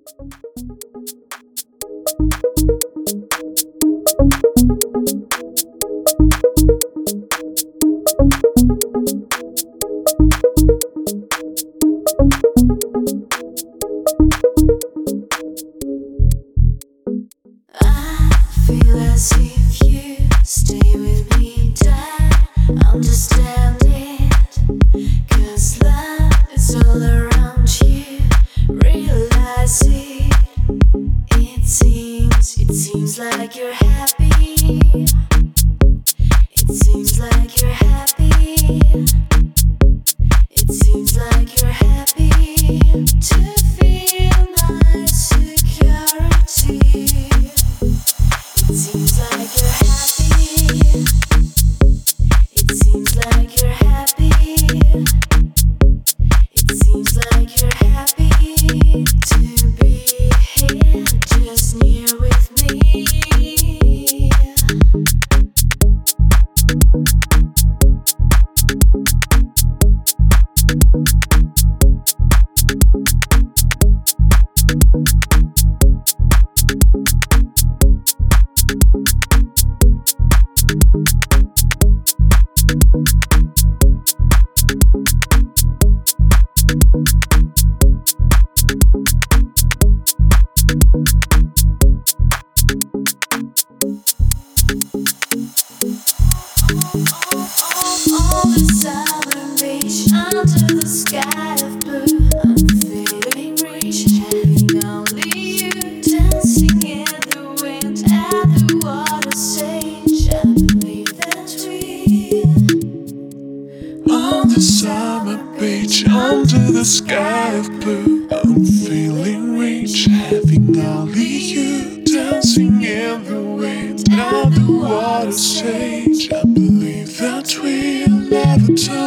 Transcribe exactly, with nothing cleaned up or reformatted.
Feel as if you stay with me, Dad. Understand it, 'cause love is all around you. Realize it. It seems, it seems like you're happy. It seems like you're happy. It seems like you're happy to feel my security. It seems like you're happy. It seems like you're happy. It seems like you're happy to be here just near with me. On the southern beach, under the sky of blue, I'm feeling rich, having only you dancing in the wind and the water's change. I believe that we. On the summer beach, under the sky of blue, I'm feeling rich, having only you dancing in the wind and the water's change. I believe that we'll never turn.